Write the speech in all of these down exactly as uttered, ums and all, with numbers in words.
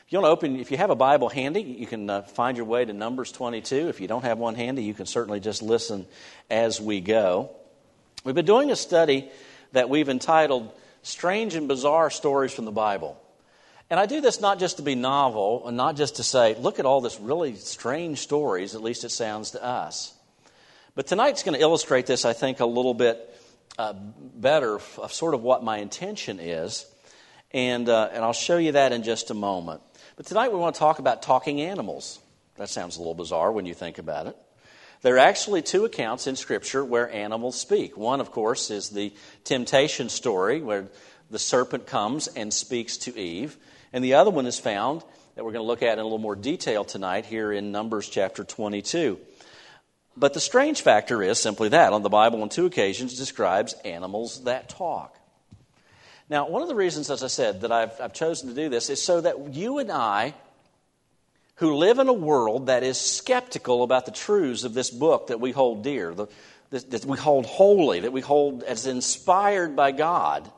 If you want to open, if you have a Bible handy, you can uh, find your way to Numbers twenty-two. If you don't have one handy, you can certainly just listen as we go. We've been doing a study that we've entitled Strange and Bizarre Stories from the Bible. And I do this not just to be novel and not just to say, look at all this really strange stories, at least it sounds to us. But tonight's going to illustrate this, I think, a little bit uh, better of sort of what my intention is. And, uh, and I'll show you that in just a moment. But tonight we want to talk about talking animals. That sounds a little bizarre when you think about it. There are actually two accounts in Scripture where animals speak. One, of course, is the temptation story where the serpent comes and speaks to Eve. And the other one is found, that we're going to look at in a little more detail tonight here in Numbers chapter twenty-two. But the strange factor is simply that. On the Bible, on two occasions, describes animals that talk. Now, one of the reasons, as I said, that I've, I've chosen to do this is so that you and I, who live in a world that is skeptical about the truths of this book that we hold dear, the, that, that we hold holy, that we hold as inspired by God,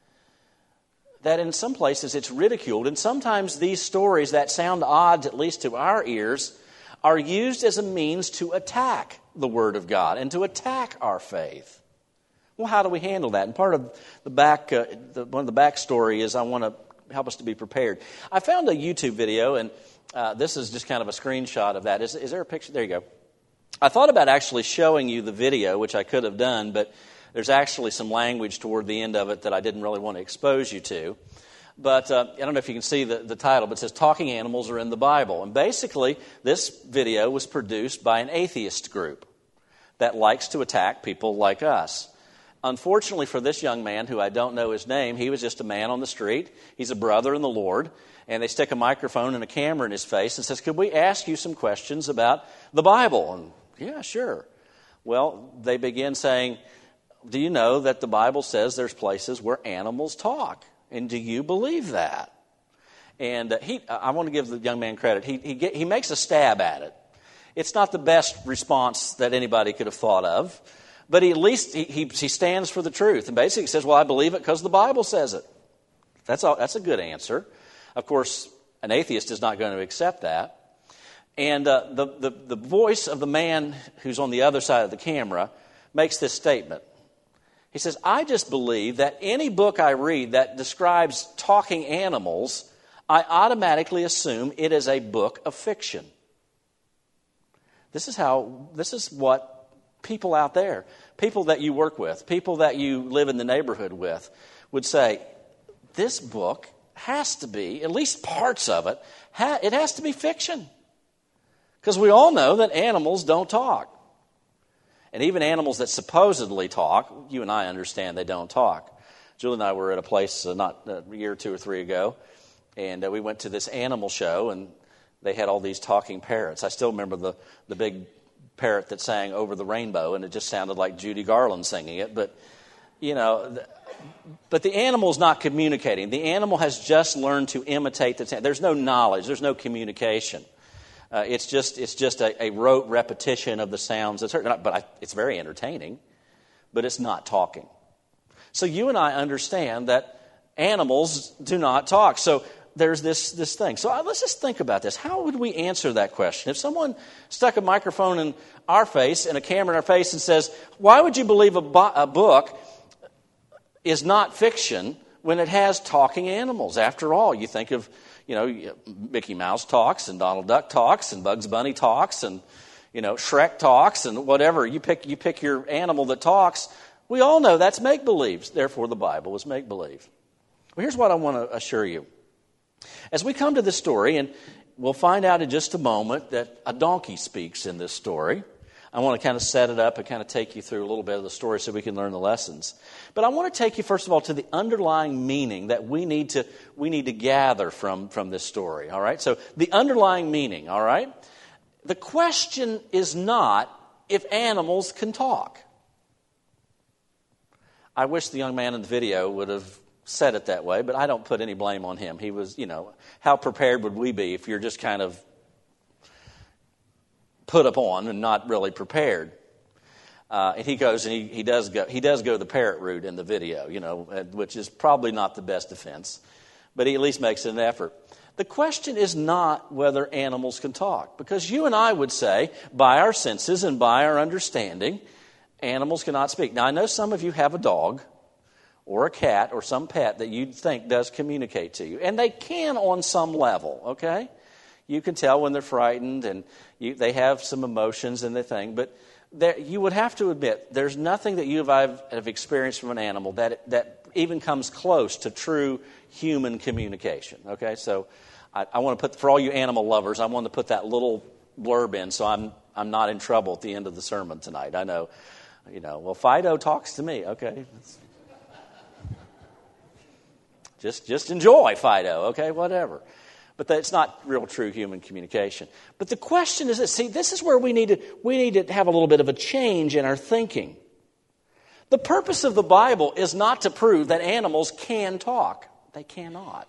that in some places it's ridiculed. And sometimes these stories that sound odd, at least to our ears, are used as a means to attack the Word of God and to attack our faith. Well, how do we handle that? And part of the back, uh, the, one of the backstory is I want to help us to be prepared. I found a YouTube video, and uh, this is just kind of a screenshot of that. Is, is there a picture? There you go. I thought about actually showing you the video, which I could have done, but there's actually some language toward the end of it that I didn't really want to expose you to. But uh, I don't know if you can see the, the title, but it says Talking Animals Are in the Bible. And basically, this video was produced by an atheist group that likes to attack people like us. Unfortunately for this young man, who I don't know his name, he was just a man on the street. He's a brother in the Lord. And they stick a microphone and a camera in his face and says, could we ask you some questions about the Bible? And yeah, sure. Well, they begin saying, do you know that the Bible says there's places where animals talk? And do you believe that? And uh, he, I want to give the young man credit. He, he, get, he makes a stab at it. It's not the best response that anybody could have thought of. But he, at least he, he, he stands for the truth. And basically says, well, I believe it because the Bible says it. That's, all, that's a good answer. Of course, an atheist is not going to accept that. And uh, the, the, the voice of the man who's on the other side of the camera makes this statement. He says, I just believe that any book I read that describes talking animals, I automatically assume it is a book of fiction. This is how, this is what people out there, people that you work with, people that you live in the neighborhood with, would say, this book has to be, at least parts of it, ha- it has to be fiction. Because we all know that animals don't talk. And even animals that supposedly talk, you and I understand they don't talk. Julie and I were at a place uh, not a year or two or three ago, and uh, we went to this animal show, and they had all these talking parrots. I still remember the, the big parrot that sang Over the Rainbow, and it just sounded like Judy Garland singing it. But, you know, the, but the animal's not communicating. The animal has just learned to imitate the sound. There's no knowledge. There's no communication. Uh, it's just it's just a, a rote repetition of the sounds. It's, but I, it's very entertaining, but it's not talking. So you and I understand that animals do not talk. So there's this this thing. So let's just think about this. How would we answer that question? If someone stuck a microphone in our face and a camera in our face and says, why would you believe a, bo- a book is not fiction when it has talking animals? After all, you think of, you know, Mickey Mouse talks and Donald Duck talks and Bugs Bunny talks and, you know, Shrek talks and whatever. You pick you pick your animal that talks. We all know that's make-believe. Therefore, the Bible is make-believe. Well, here's what I want to assure you. As we come to this story, and we'll find out in just a moment that a donkey speaks in this story. I want to kind of set it up and kind of take you through a little bit of the story so we can learn the lessons. But I want to take you, first of all, to the underlying meaning that we need to we need to gather from, from this story. All right? So the underlying meaning, all right? The question is not if animals can talk. I wish the young man in the video would have said it that way, but I don't put any blame on him. He was, you know, how prepared would we be if you're just kind of put upon and not really prepared? Uh, and he goes and he, he does go he does go the parrot route in the video, you know, which is probably not the best defense, but he at least makes an effort. The question is not whether animals can talk, because you and I would say, by our senses and by our understanding, animals cannot speak. Now, I know some of you have a dog or a cat or some pet that you think does communicate to you, and they can on some level, okay? You can tell when they're frightened, and you, they have some emotions and the thing, but there, you would have to admit there's nothing that you have, have experienced from an animal that that even comes close to true human communication. Okay, so I, I want to put, for all you animal lovers, I want to put that little blurb in so I'm I'm not in trouble at the end of the sermon tonight. I know, you know. Well, Fido talks to me. Okay, just just enjoy Fido. Okay, whatever. But it's not real true human communication. But the question is this, see, this is where we need to we need to have a little bit of a change in our thinking. The purpose of the Bible is not to prove that animals can talk. They cannot.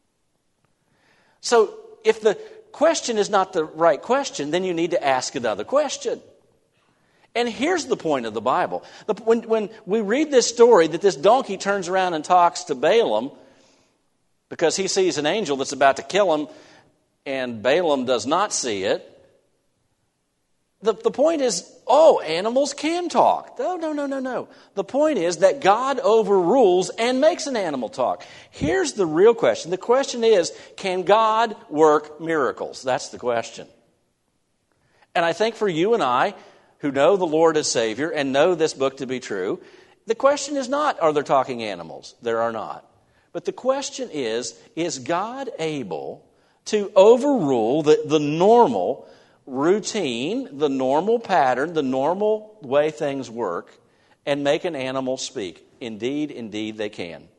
So if the question is not the right question, then you need to ask another question. And here's the point of the Bible. The, when, when we read this story that this donkey turns around and talks to Balaam, because he sees an angel that's about to kill him, and Balaam does not see it. The, the point is, oh, animals can talk. No, no, no, no, no. The point is that God overrules and makes an animal talk. Here's the real question. The question is, can God work miracles? That's the question. And I think for you and I, who know the Lord as Savior and know this book to be true, the question is not, are there talking animals? There are not. But the question is, is God able to overrule the, the normal routine, the normal pattern, the normal way things work, and make an animal speak? Indeed, indeed they can.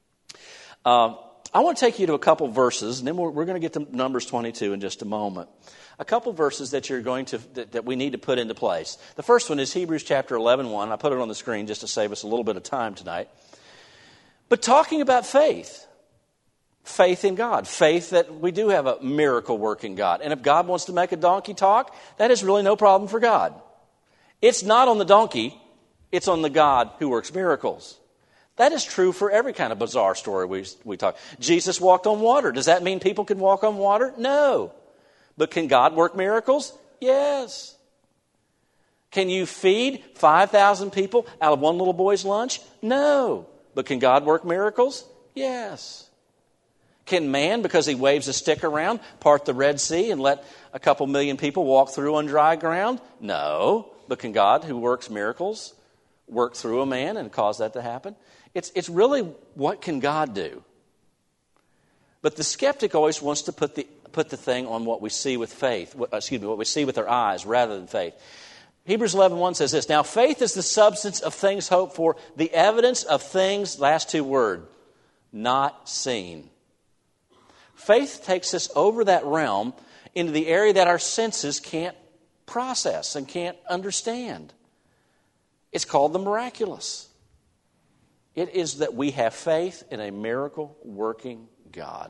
Um, I want to take you to a couple verses, and then we're, we're going to get to Numbers twenty-two in just a moment. A couple verses that you're going to that, that we need to put into place. The first one is Hebrews chapter eleven, one. I put it on the screen just to save us a little bit of time tonight. But talking about faith, faith in God, faith that we do have a miracle-working God. And if God wants to make a donkey talk, that is really no problem for God. It's not on the donkey, it's on the God who works miracles. That is true for every kind of bizarre story we, we talk. Jesus walked on water. Does that mean people can walk on water? No. But can God work miracles? Yes. Can you feed five thousand people out of one little boy's lunch? No. But can God work miracles? Yes. Can man, because he waves a stick around, part the Red Sea and let a couple million people walk through on dry ground? No. But can God, who works miracles, work through a man and cause that to happen? It's, it's really, what can God do? But the skeptic always wants to put the, put the thing on what we see with faith, excuse me, what we see with our eyes rather than faith. Hebrews eleven one says this, now faith is the substance of things hoped for, the evidence of things, last two word, not seen. Faith takes us over that realm into the area that our senses can't process and can't understand. It's called the miraculous. It is that we have faith in a miracle-working God.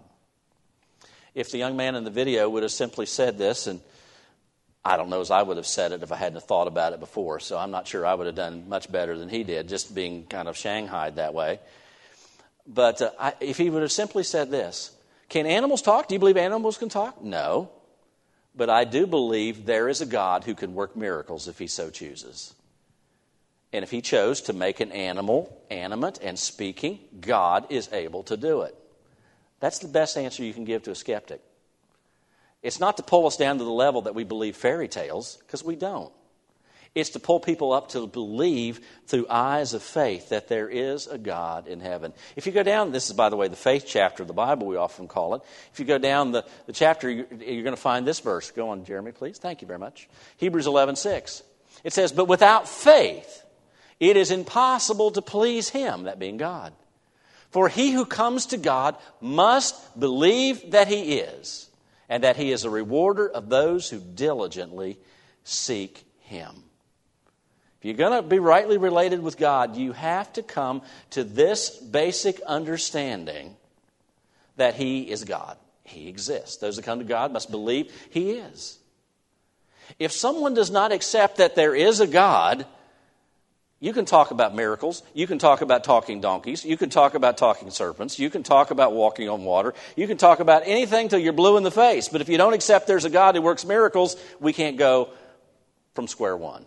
If the young man in the video would have simply said this, and I don't know as I would have said it if I hadn't thought about it before, so I'm not sure I would have done much better than he did, just being kind of shanghaied that way. But uh, I, if he would have simply said this, can animals talk? Do you believe animals can talk? No. But I do believe there is a God who can work miracles if he so chooses. And if he chose to make an animal animate and speaking, God is able to do it. That's the best answer you can give to a skeptic. It's not to pull us down to the level that we believe fairy tales, because we don't. It's to pull people up to believe through eyes of faith that there is a God in heaven. If you go down, this is, by the way, the faith chapter of the Bible, we often call it. If you go down the, the chapter, you're, you're going to find this verse. Go on, Jeremy, please. Thank you very much. Hebrews eleven six. It says, but without faith, it is impossible to please him, that being God. For he who comes to God must believe that he is, and that he is a rewarder of those who diligently seek him. If you're going to be rightly related with God, you have to come to this basic understanding that he is God. He exists. Those that come to God must believe he is. If someone does not accept that there is a God, You can talk about miracles. You can talk about talking donkeys. You can talk about talking serpents. You can talk about walking on water. You can talk about anything till you're blue in the face. But if you don't accept there's a God who works miracles, we can't go from square one.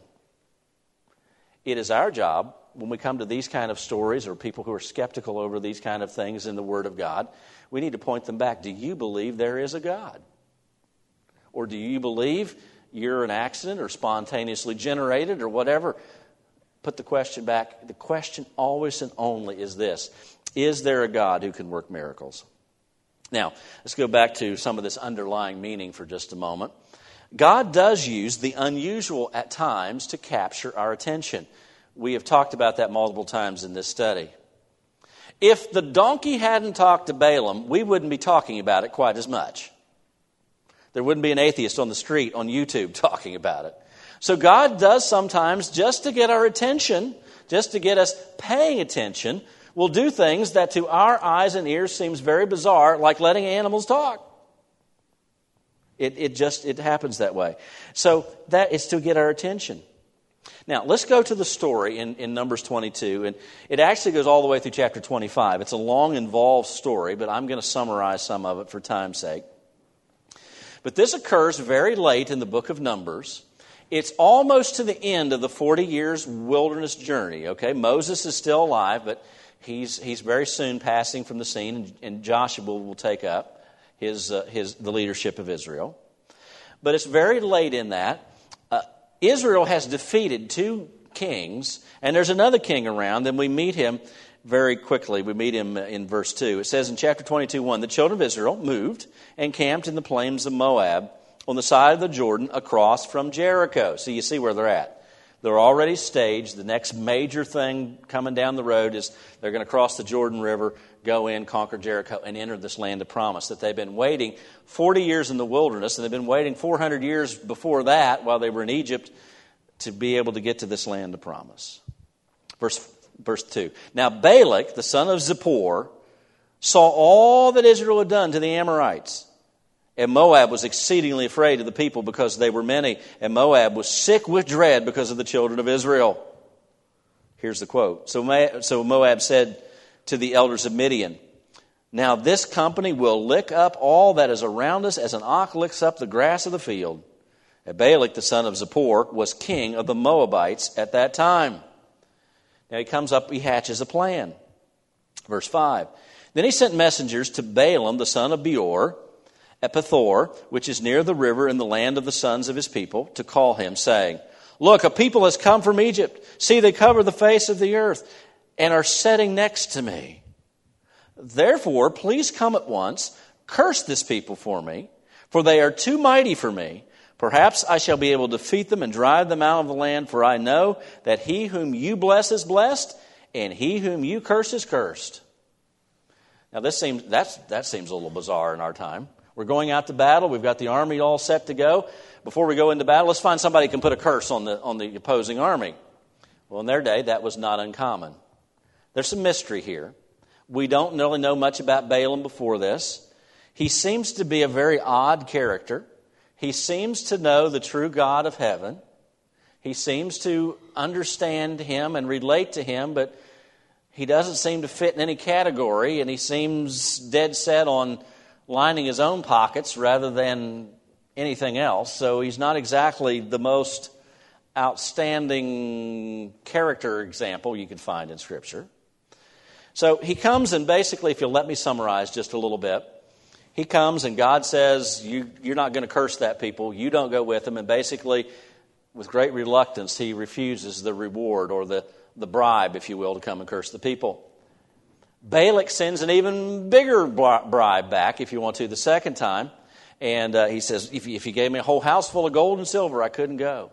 It is our job when we come to these kind of stories or people who are skeptical over these kind of things in the Word of God, we need to point them back. Do you believe there is a God? Or do you believe you're an accident or spontaneously generated or whatever? Put the question back. The question always and only is this: is there a God who can work miracles? Now, let's go back to some of this underlying meaning for just a moment. God does use the unusual at times to capture our attention. We have talked about that multiple times in this study. If the donkey hadn't talked to Balaam, we wouldn't be talking about it quite as much. There wouldn't be an atheist on the street on YouTube talking about it. So God does sometimes, just to get our attention, just to get us paying attention, will do things that to our eyes and ears seems very bizarre, like letting animals talk. It, it just it happens that way. So that is to get our attention. Now, let's go to the story in, in Numbers twenty-two, and it actually goes all the way through chapter twenty-five. It's a long, involved story, but I'm going to summarize some of it for time's sake. But this occurs very late in the book of Numbers. It's almost to the end of the forty years wilderness journey, okay? Moses is still alive, but he's he's very soon passing from the scene, and, and Joshua will take up his uh, his the leadership of Israel. But it's very late in that. Uh, Israel has defeated two kings, and there's another king around, and we meet him very quickly. We meet him in verse two. It says in chapter twenty-two, one, the children of Israel moved and camped in the plains of Moab on the side of the Jordan across from Jericho. So you see where they're at. They're already staged. The next major thing coming down the road is they're going to cross the Jordan River, go in, conquer Jericho, and enter this land of promise that they've been waiting forty years in the wilderness, and they've been waiting four hundred years before that while they were in Egypt to be able to get to this land of promise. Verse, verse two. Now Balak, the son of Zippor, saw all that Israel had done to the Amorites. And Moab was exceedingly afraid of the people because they were many. And Moab was sick with dread because of the children of Israel. Here's the quote. So, so Moab said to the elders of Midian, now this company will lick up all that is around us as an ox licks up the grass of the field. And Balak, the son of Zippor, was king of the Moabites at that time. Now he comes up, he hatches a plan. Verse five. Then he sent messengers to Balaam, the son of Beor, at Pethor, which is near the river in the land of the sons of his people, to call him, saying, look, a people has come from Egypt. See, they cover the face of the earth and are setting next to me. Therefore, please come at once, curse this people for me, for they are too mighty for me. Perhaps I shall be able to defeat them and drive them out of the land, for I know that he whom you bless is blessed, and he whom you curse is cursed. Now, this seems that's, that seems a little bizarre in our time. We're going out to battle. We've got the army all set to go. Before we go into battle, let's find somebody who can put a curse on the on the opposing army. Well, in their day, that was not uncommon. There's some mystery here. We don't really know much about Balaam before this. He seems to be a very odd character. He seems to know the true God of heaven. He seems to understand him and relate to him, but he doesn't seem to fit in any category, and he seems dead set on lining his own pockets rather than anything else. So he's not exactly the most outstanding character example you could find in Scripture. So he comes, and basically, if you'll let me summarize just a little bit, he comes and God says, you, you're not going to curse that people. You don't go with them. And basically, with great reluctance, he refuses the reward or the, the bribe, if you will, to come and curse the people. Balak sends an even bigger bribe back, if you want to, the second time. And uh, he says, if you, if you gave me a whole house full of gold and silver, I couldn't go.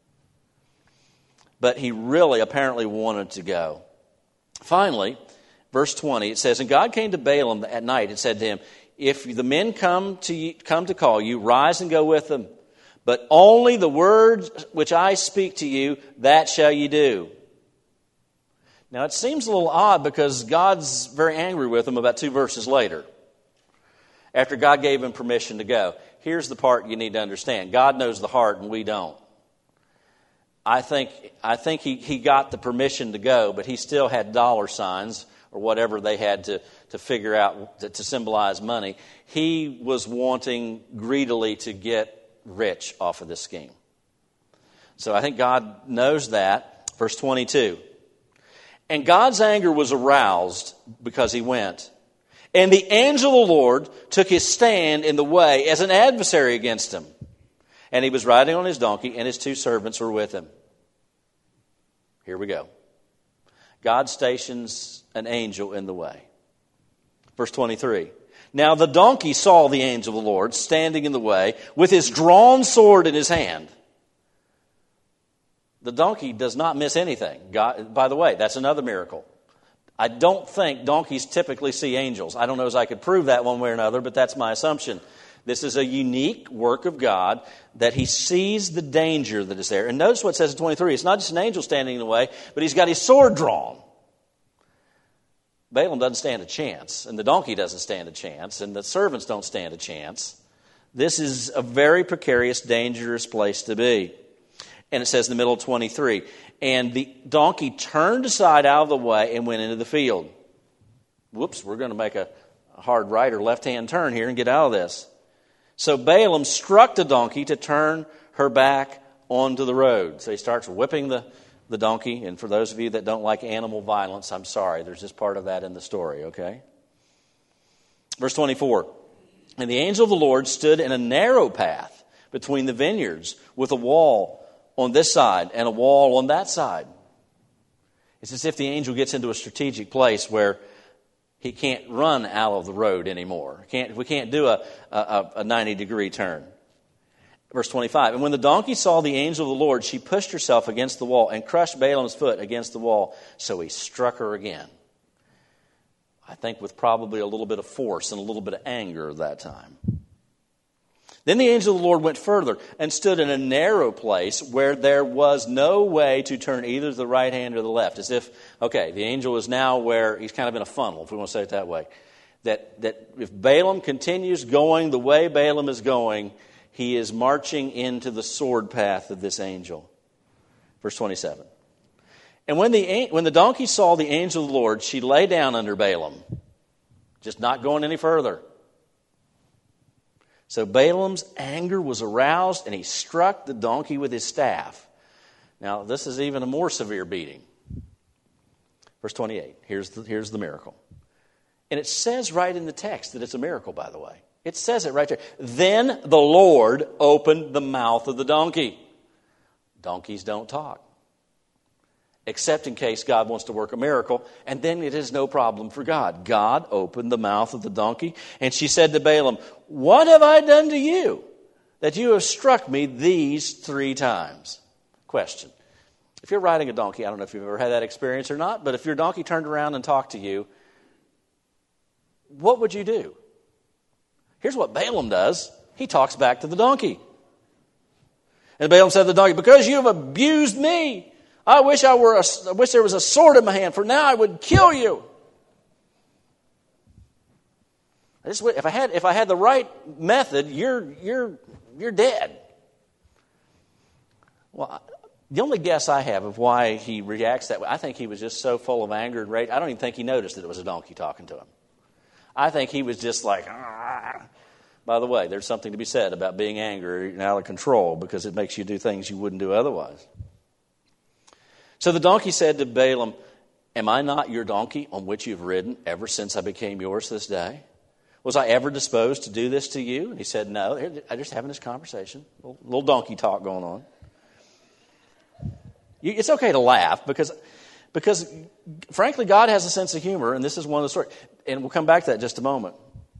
But he really apparently wanted to go. Finally, verse twenty, it says, and God came to Balaam at night and said to him, if the men come to you, come to call you, rise and go with them. But only the words which I speak to you, that shall you do. Now, it seems a little odd because God's very angry with him about two verses later, after God gave him permission to go. Here's the part you need to understand. God knows the heart and we don't. I think I think he, he got the permission to go, but he still had dollar signs or whatever they had to, to figure out to, to symbolize money. He was wanting greedily to get rich off of this scheme. So I think God knows that. Verse twenty-two. And God's anger was aroused because he went. And the angel of the Lord took his stand in the way as an adversary against him. And he was riding on his donkey, and his two servants were with him. Here we go. God stations an angel in the way. Verse twenty-three. Now the donkey saw the angel of the Lord standing in the way with his drawn sword in his hand. The donkey does not miss anything. God, by the way, that's another miracle. I don't think donkeys typically see angels. I don't know as I could prove that one way or another, but that's my assumption. This is a unique work of God that he sees the danger that is there. And notice what it says in twenty-three. It's not just an angel standing in the way, but he's got his sword drawn. Balaam doesn't stand a chance, and the donkey doesn't stand a chance, and the servants don't stand a chance. This is a very precarious, dangerous place to be. And it says in the middle of twenty-three, and the donkey turned aside out of the way and went into the field. Whoops, we're going to make a hard right or left-hand turn here and get out of this. So Balaam struck the donkey to turn her back onto the road. So he starts whipping the, the donkey. And for those of you that don't like animal violence, I'm sorry. There's just part of that in the story, okay? Verse twenty-four. And the angel of the Lord stood in a narrow path between the vineyards with a wall on this side and a wall on that side. It's as if the angel gets into a strategic place where he can't run out of the road anymore. Can't, we can't do a, a, a ninety-degree turn. Verse twenty-five, and when the donkey saw the angel of the Lord, she pushed herself against the wall and crushed Balaam's foot against the wall, so he struck her again. I think with probably a little bit of force and a little bit of anger at that time. Then the angel of the Lord went further and stood in a narrow place where there was no way to turn either to the right hand or the left. As if, okay, the angel is now where he's kind of in a funnel, if we want to say it that way. That, that if Balaam continues going the way Balaam is going, he is marching into the sword path of this angel. Verse twenty-seven. And when the, when the donkey saw the angel of the Lord, she lay down under Balaam, just not going any further. So Balaam's anger was aroused, and he struck the donkey with his staff. Now, this is even a more severe beating. Verse twenty-eight, here's the, here's the miracle. And it says right in the text that it's a miracle, by the way. It says it right there. Then the Lord opened the mouth of the donkey. Donkeys don't talk, except in case God wants to work a miracle, and then it is no problem for God. God opened the mouth of the donkey, and she said to Balaam, what have I done to you that you have struck me these three times? Question. If you're riding a donkey, I don't know if you've ever had that experience or not, but if your donkey turned around and talked to you, what would you do? Here's what Balaam does. He talks back to the donkey. And Balaam said to the donkey, because you have abused me, I wish I were a, I wish there was a sword in my hand, for now I would kill you. I just, if I had if I had the right method, you're you're you're dead. Well, the only guess I have of why he reacts that way, I think he was just so full of anger and rage. I don't even think he noticed that it was a donkey talking to him. I think he was just like, ah. By the way, there's something to be said about being angry and out of control because it makes you do things you wouldn't do otherwise. So the donkey said to Balaam, am I not your donkey on which you've ridden ever since I became yours this day? Was I ever disposed to do this to you? And he said, no. I'm just having this conversation. A little, little donkey talk going on. It's okay to laugh because, because, frankly, God has a sense of humor, and this is one of the stories. And we'll come back to that in just a moment.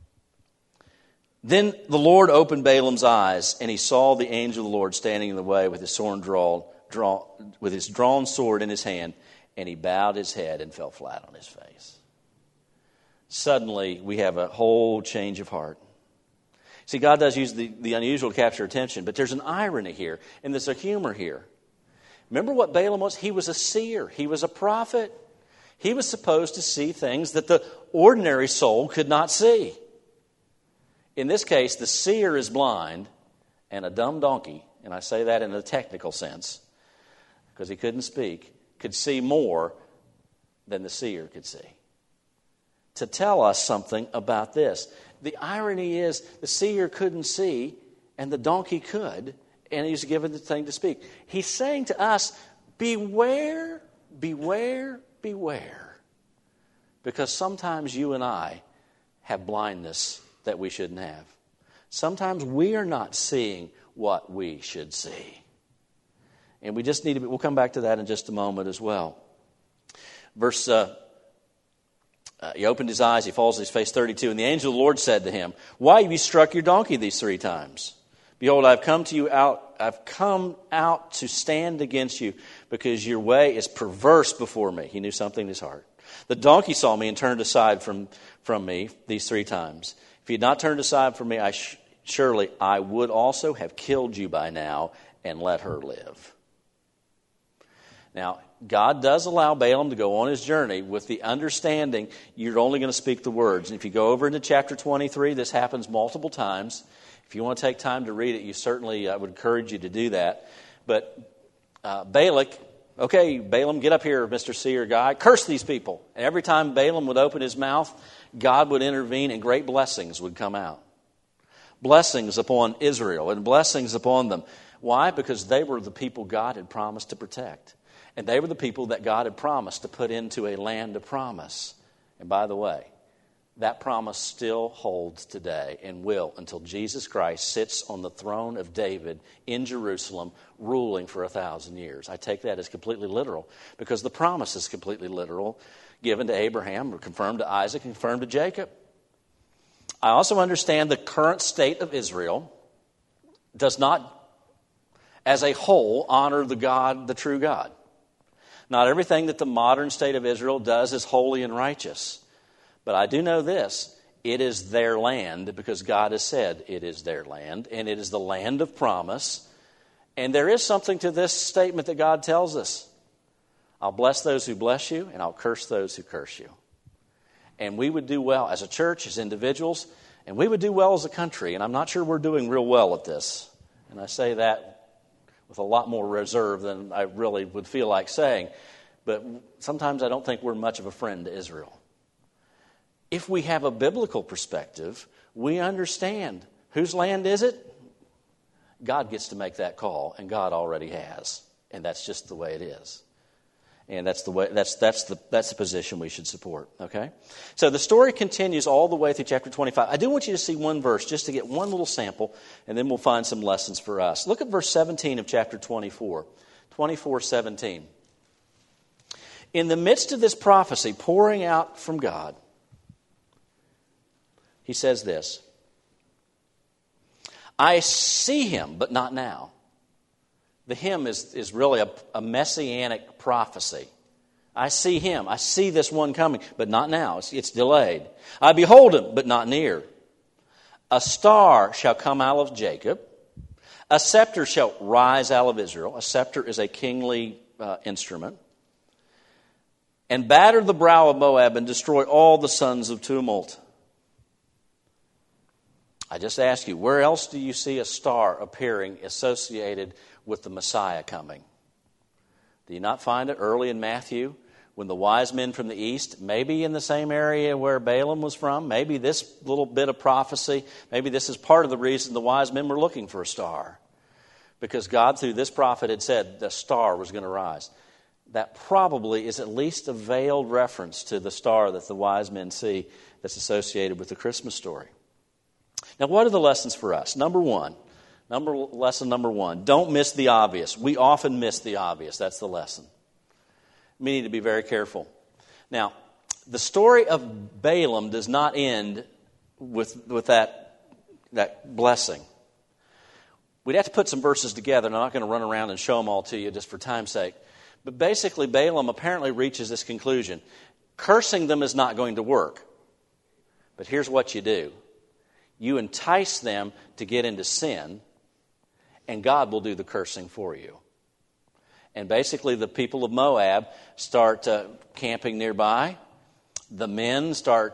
Then the Lord opened Balaam's eyes, and he saw the angel of the Lord standing in the way with his sword drawn, drawn, with his drawn sword in his hand, and he bowed his head and fell flat on his face. Suddenly, we have a whole change of heart. See, God does use the, the unusual to capture attention, but there's an irony here, and there's a humor here. Remember what Balaam was? He was a seer. He was a prophet. He was supposed to see things that the ordinary soul could not see. In this case, the seer is blind, and a dumb donkey, and I say that in a technical sense, because he couldn't speak, could see more than the seer could see. To tell us something about this. The irony is the seer couldn't see and the donkey could, and he's given the thing to speak. He's saying to us, beware, beware, beware. Because sometimes you and I have blindness that we shouldn't have. Sometimes we are not seeing what we should see. And we just need to be, we'll come back to that in just a moment as well. Verse, uh, uh, he opened his eyes, he falls on his face, thirty-two. And the angel of the Lord said to him, why have you struck your donkey these three times? Behold, I've come to you out, I've come out to stand against you because your way is perverse before me. He knew something in his heart. The donkey saw me and turned aside from, from me these three times. If he had not turned aside from me, I sh- surely I would also have killed you by now and let her live. Now, God does allow Balaam to go on his journey with the understanding you're only going to speak the words. And if you go over into chapter twenty-three, this happens multiple times. If you want to take time to read it, you certainly, I would encourage you to do that. But uh, Balak, okay, Balaam, get up here, Mister Seer guy. Curse these people. And every time Balaam would open his mouth, God would intervene and great blessings would come out. Blessings upon Israel and blessings upon them. Why? Because they were the people God had promised to protect. And they were the people that God had promised to put into a land of promise. And by the way, that promise still holds today and will until Jesus Christ sits on the throne of David in Jerusalem, ruling for a thousand years. I take that as completely literal because the promise is completely literal, given to Abraham, or confirmed to Isaac, confirmed to Jacob. I also understand the current state of Israel does not, as a whole, honor the God, the true God. Not everything that the modern state of Israel does is holy and righteous. But I do know this, it is their land because God has said it is their land, and it is the land of promise. And there is something to this statement that God tells us. I'll bless those who bless you, and I'll curse those who curse you. And we would do well as a church, as individuals, and we would do well as a country. And I'm not sure we're doing real well at this. And I say that with a lot more reserve than I really would feel like saying. But sometimes I don't think we're much of a friend to Israel. If we have a biblical perspective, we understand whose land is it? God gets to make that call, and God already has. And that's just the way it is. And that's the way that's that's the that's the position we should support. Okay? So the story continues all the way through chapter twenty-five. I do want you to see one verse just to get one little sample, and then we'll find some lessons for us. Look at verse seventeen of chapter twenty-four. twenty-four seventeen. In the midst of this prophecy pouring out from God, he says this, I see him, but not now. The him is, is really a, a messianic prophecy. I see him. I see this one coming, but not now. It's, it's delayed. I behold him, but not near. A star shall come out of Jacob. A scepter shall rise out of Israel. A scepter is a kingly uh, instrument. And batter the brow of Moab and destroy all the sons of tumult. I just ask you, where else do you see a star appearing associated with the Messiah coming? Do you not find it early in Matthew when the wise men from the east, maybe in the same area where Balaam was from, maybe this little bit of prophecy, maybe this is part of the reason the wise men were looking for a star. Because God, through this prophet, had said the star was going to rise. That probably is at least a veiled reference to the star that the wise men see that's associated with the Christmas story. Now, what are the lessons for us? Number one, number lesson number one, don't miss the obvious. We often miss the obvious. That's the lesson. We need to be very careful. Now, the story of Balaam does not end with, with that, that blessing. We'd have to put some verses together, and I'm not going to run around and show them all to you just for time's sake. But basically, Balaam apparently reaches this conclusion. Cursing them is not going to work. But here's what you do. You entice them to get into sin, and God will do the cursing for you. And basically, the people of Moab start uh, camping nearby. The men start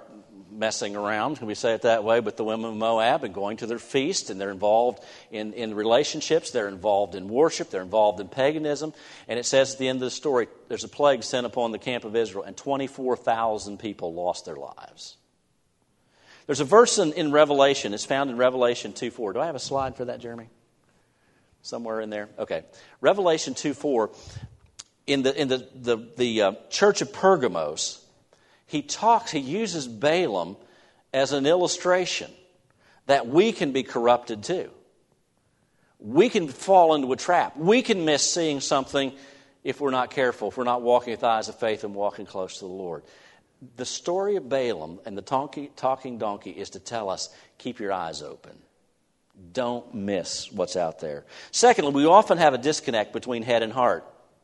messing around, can we say it that way, with the women of Moab and going to their feast, and they're involved in, in relationships, they're involved in worship, they're involved in paganism. And it says at the end of the story, there's a plague sent upon the camp of Israel, and twenty-four thousand people lost their lives. There's a verse in, in Revelation, it's found in Revelation two four. Do I have a slide for that, Jeremy? Somewhere in there? Okay. Revelation two four, in the, in the, the, the uh, church of Pergamos, he talks, he uses Balaam as an illustration that we can be corrupted too. We can fall into a trap. We can miss seeing something if we're not careful, if we're not walking with eyes of faith and walking close to the Lord. The story of Balaam and the talking, talking donkey is to tell us, keep your eyes open. Don't miss what's out there. Secondly, we often have a disconnect between head and heart.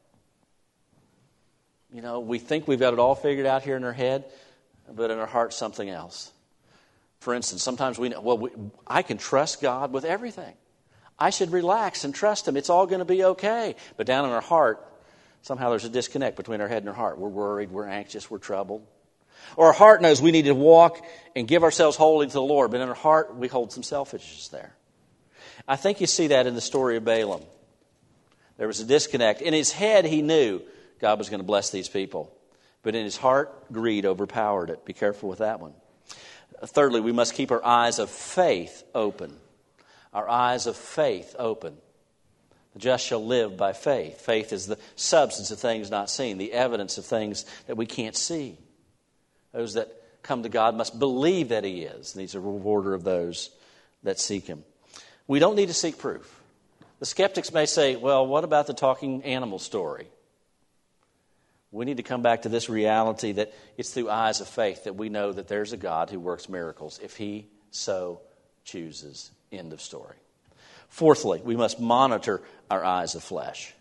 You know, we think we've got it all figured out here in our head, but in our heart, something else. For instance, sometimes we know, well, we, I can trust God with everything. I should relax and trust Him. It's all going to be okay. But down in our heart, somehow there's a disconnect between our head and our heart. We're worried, we're anxious, we're troubled. Or our heart knows we need to walk and give ourselves wholly to the Lord, but in our heart, we hold some selfishness there. I think you see that in the story of Balaam. There was a disconnect. In his head, he knew God was going to bless these people. But in his heart, greed overpowered it. Be careful with that one. Thirdly, we must keep our eyes of faith open. Our eyes of faith open. The just shall live by faith. Faith is the substance of things not seen, the evidence of things that we can't see. Those that come to God must believe that He is, and He's a rewarder of those that seek Him. We don't need to seek proof. The skeptics may say, well, what about the talking animal story? We need to come back to this reality that it's through eyes of faith that we know that there's a God who works miracles if He so chooses. End of story. Fourthly, we must monitor our eyes of flesh.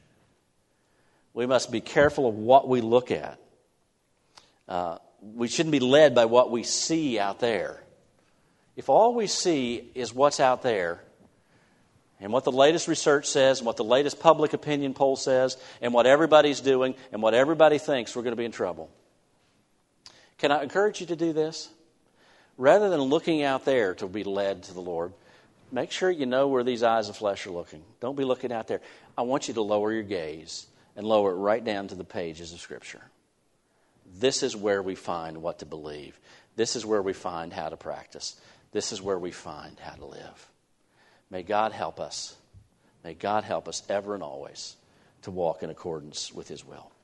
We must be careful of what we look at. Uh, we shouldn't be led by what we see out there. If all we see is what's out there, and what the latest research says, and what the latest public opinion poll says, and what everybody's doing, and what everybody thinks, we're going to be in trouble. Can I encourage you to do this? Rather than looking out there to be led to the Lord, make sure you know where these eyes of flesh are looking. Don't be looking out there. I want you to lower your gaze and lower it right down to the pages of Scripture. This is where we find what to believe. This is where we find how to practice. This is where we find how to live. May God help us. May God help us ever and always to walk in accordance with His will.